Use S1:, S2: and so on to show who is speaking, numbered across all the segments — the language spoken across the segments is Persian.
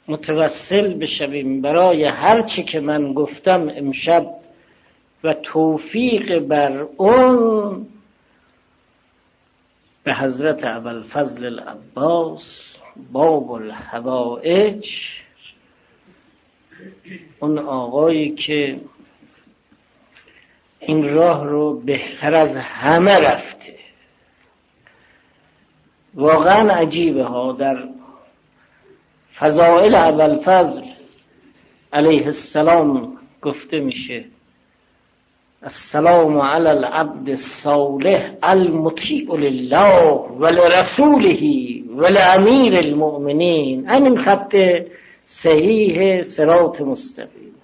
S1: متوسل بشویم برای هر چی که من گفتم امشب و توفیق بر اون به حضرت ابوالفضل العباس باب الحوائج، اون آقایی که این راه رو بهتر از همه رفته. واقعا عجیبه ها، در فضائل ابوالفضل علیه السلام گفته میشه السلام علی العبد الصالح المطیع لله ولرسوله ولامیر المؤمنین. همین خط صحیح صراط مستقیم.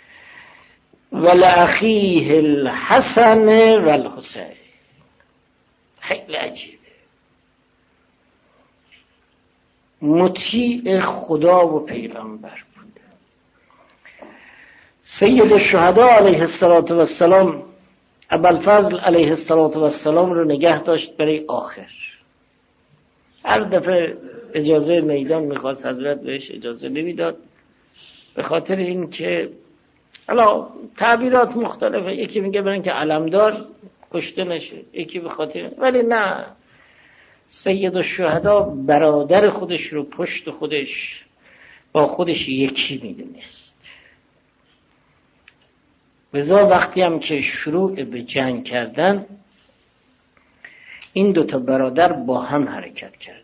S1: ولأخیه الحسن والحسین. خیلی عجیبه. مطیع خدا و پیغمبر بود. سید الشهدا علیه السلام ابوالفضل علیه السلام رو نگه داشت برای آخر. هر دفعه اجازه میدان میخواست، حضرت بهش اجازه نمیداد، به خاطر این که حالا تعبیرات مختلفه، یکی میگه برای اینکه علمدار کشته نشه، یکی به خاطر، ولی نه، سید الشهدا برادر خودش رو پشت خودش با خودش یکی میدونست. لذا وقتی هم که شروع به جنگ کردن، این دوتا برادر با هم حرکت کردند.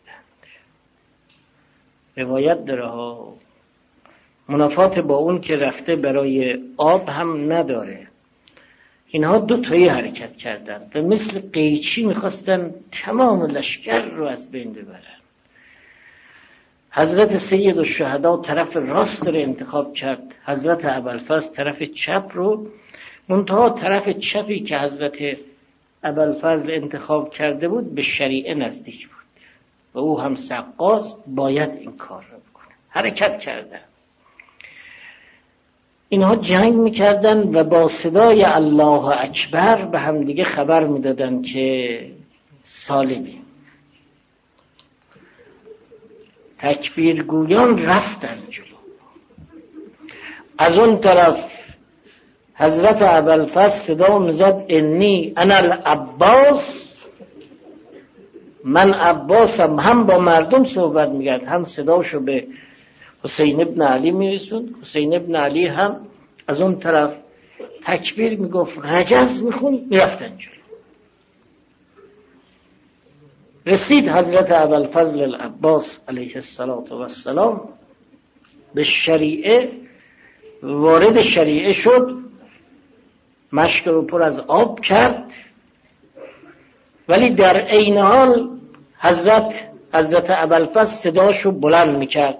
S1: روایت داره ها، منافات با اون که رفته برای آب هم نداره. اینها دوتایی حرکت کردند و مثل قیچی میخواستن تمام لشکر رو از بین ببرن. حضرت سید الشهدا طرف راست رو انتخاب کرد، حضرت ابوالفضل طرف چپ رو. منتها طرف چپی که حضرت ابوالفضل انتخاب کرده بود به شریعه نزدیک بود و او هم سقاس، باید این کار رو بکنه. حرکت کردن. اینها جنگ میکردن و با صدای الله اکبر به هم دیگه خبر میدادن که سالمیم. تکبیرگویان رفتن جلو. از اون طرف حضرت ابوالفضل صدا میزد انی انا العباس، من عباسم. هم با مردم صحبت میکرد، هم صداشو به حسین ابن علی میرسوند. حسین ابن علی هم از اون طرف تکبیر میگفت، رجز میخوند، میرفتن جلو. رسید حضرت ابوالفضل العباس علیه السلام به شریعه، وارد شریعه شد، مشک رو پر از آب کرد، ولی در عین حال حضرت ابوالفضل صداشو بلند میکرد.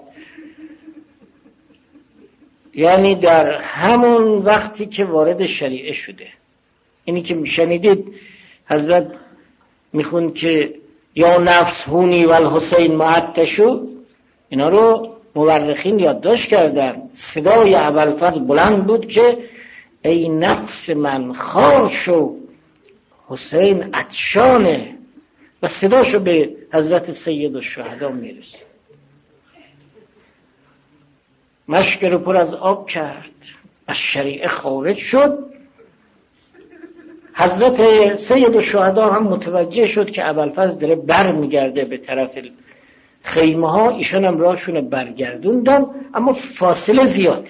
S1: یعنی در همون وقتی که وارد شریعه شده، اینی که میشنیدید حضرت میخوند که یا نفس هونی و الحسین معتشو، اینا رو مورخین یادداشت کردن. صدای ابوالفضل بلند بود که ای نفس من خار شو، حسین عطشانه، و صداشو به حضرت سید الشهدا میرسید. مشک رو پر از آب کرد، از شریعه خارج شد. حضرت سید الشهدا هم متوجه شد که ابوالفضل داره بر میگرده به طرف خیمه ها. ایشان هم راهشون برگردوندن، اما فاصله زیاده.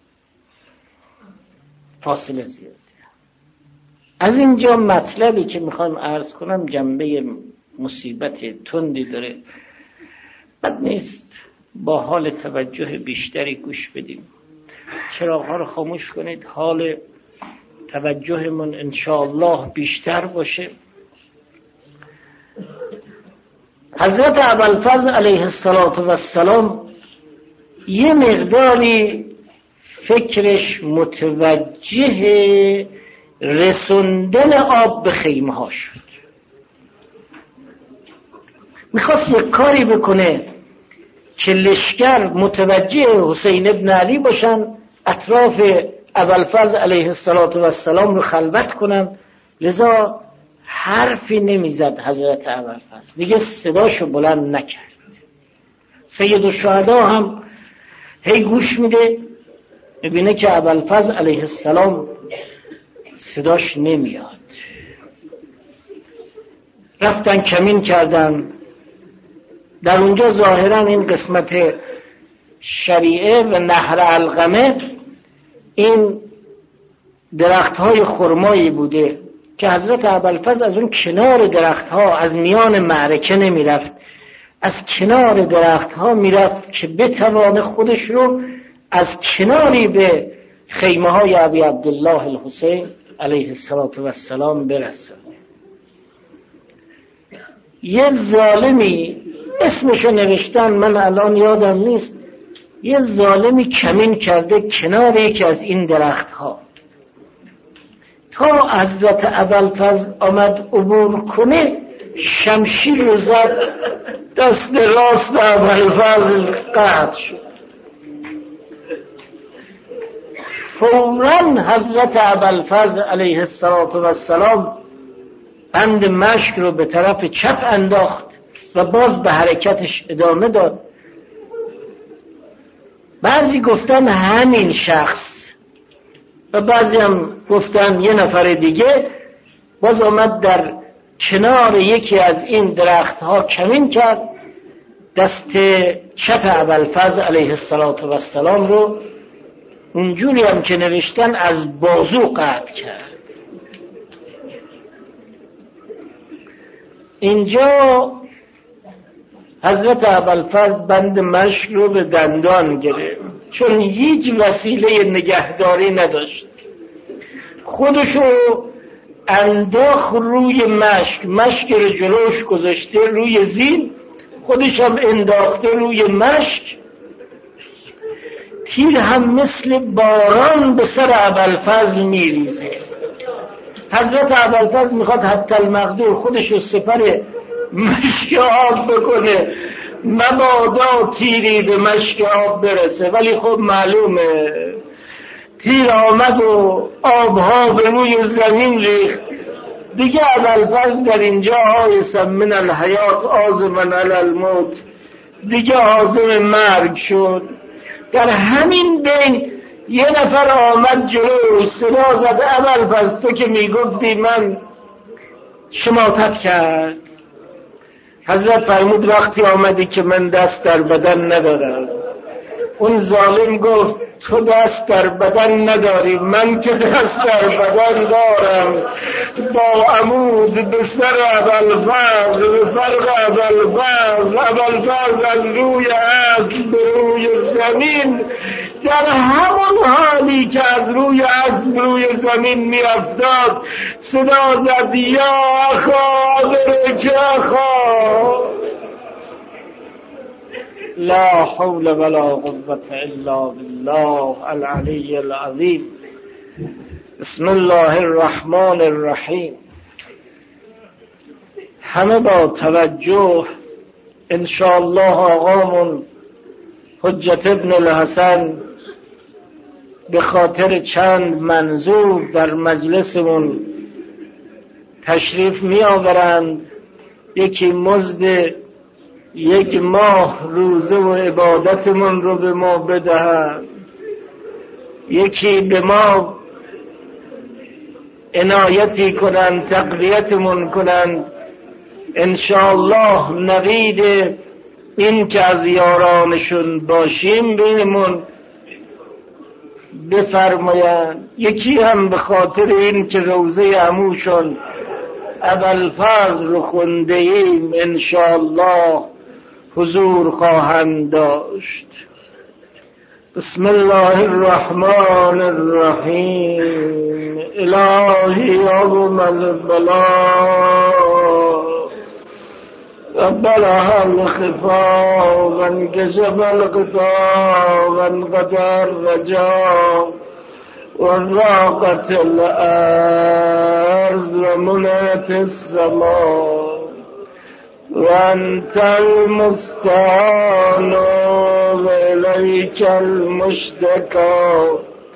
S1: از اینجا مطلبی که میخوام عرض کنم جنبه مصیبت تندی داره. بد نیست با حال توجه بیشتری گوش بدیم. چراغ‌ها رو خاموش کنید، حال توجهمون انشاءالله بیشتر باشه. حضرت ابوالفضل علیه السلام یه مقداری فکرش متوجه رسوندن آب به خیمه ها شد. میخواست یک کاری بکنه که لشکر متوجه حسین ابن علی باشن، اطراف ابوالفضل علیه السلام رو خلوت کنن. لذا حرفی نمیزد حضرت ابوالفضل، دیگه صداشو بلند نکرد. سید الشهدا هم هی گوش میده، میبینه که ابوالفضل علیه السلام صداش نمیاد. رفتن کمین کردن. در اونجا ظاهرا این قسمت شریعه و نهر علقمه این درختهای خرمایی بوده که حضرت ابوالفضل از اون کنار درختها، از میان معرکه نمیرفت، از کنار درختها میرفت که بتوانه خودش رو از کناری به خیمه های ابی عبدالله الحسین علیه السلام برسونه. یه ظالمی اسمشو نوشتن، من الان یادم نیست، یه ظالمی کمین کرده کنار یکی از این درختها تا حضرت ابوالفضل آمد عبور کنه، شمشیر رو زد، دست راست ابوالفضل قطع شد. فوراً حضرت ابوالفضل علیه السلام بند مشک رو به طرف چپ انداخت و باز به حرکتش ادامه داد. بعضی گفتن همین شخص و بعضی هم گفتن یه نفر دیگه. باز آمد در کنار یکی از این درختها کمین کرد، دست چپ ابوالفضل علیه السلام رو اونجوری هم که نوشتن از بازو قطع کرد. اینجا حضرت ابوالفضل بند مشک رو به دندان گرفت، چون هیچ وسیله نگهداری نداشت. خودشو انداخت روی مشک رو جلوش گذاشته روی زین، خودش هم انداخته روی مشک. تیر هم مثل باران به سر ابوالفضل میریزه. حضرت ابوالفضل میخواد حتی المقدور خودش رو سپر مشک آب بکنه، مبادا تیری به مشک آب برسه، ولی خب معلومه تیر آمد و آبها به روی زمین ریخت. دیگه ابوالفضل در اینجا آیسا من الحیات آزمن علی الموت، دیگه عازم مرگ شد. در همین بین یه نفر آمد جلو، صدا زد ابوالفضل تو که میگفتی من شماتت کرد. حضرت فرمود وقتی آمدی که من دست در بدن ندارم. اون ظالم گفت تو دست در بدن نداری، من که دست در بدن دارم. با عمود به سر ابوالفضل، به فرق ابوالفضل از روی اسب به روی زمین، در همون حالی که از روی اسب روی زمین می افتاد صدا زد یا اخا برک اخا. لا حول ولا قوة الا بالله العلی العظیم. بسم الله الرحمن الرحیم. همه با توجه انشاءالله آقامون حجت ابن الحسن به خاطر چند منظور در مجلسمون تشریف می آورند. یکی مزد یک ماه روزه و عبادتمون رو به ما بدهند، یکی به ما عنایتی کنند، تقویتمون کنند. انشاءالله نوید این که از یارانشون باشیم بینمون بفرمایند. یکی هم به خاطر این که روزه عموشون ابوالفضل رو خونده ایم انشاءالله حضور خواهند داشت. بسم الله الرحمن الرحیم. الهی عظم البلاء وبلغ الخفا وانكشف الغطاء وانقطع الرجاء وضاقت الأرض وملئت السماء وأنت المستعان وإليك المشتكى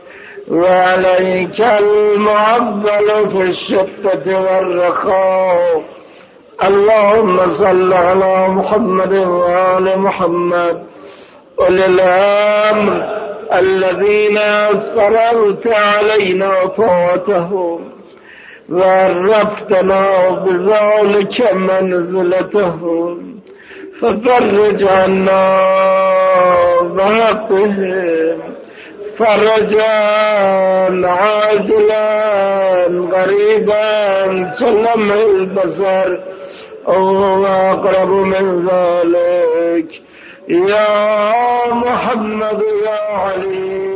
S1: وعليك المعول في الشدة والرخاء. اللهم صل على محمد وآل محمد
S2: أولي الأمر الذين فرضت علينا طاعتهم وعرفتنا بذلك منزلتهم، ففرج عنا بحقهم فرجا عاجلا غريبا كلمح البصر أو أقرب من ذلك، يا محمد يا علي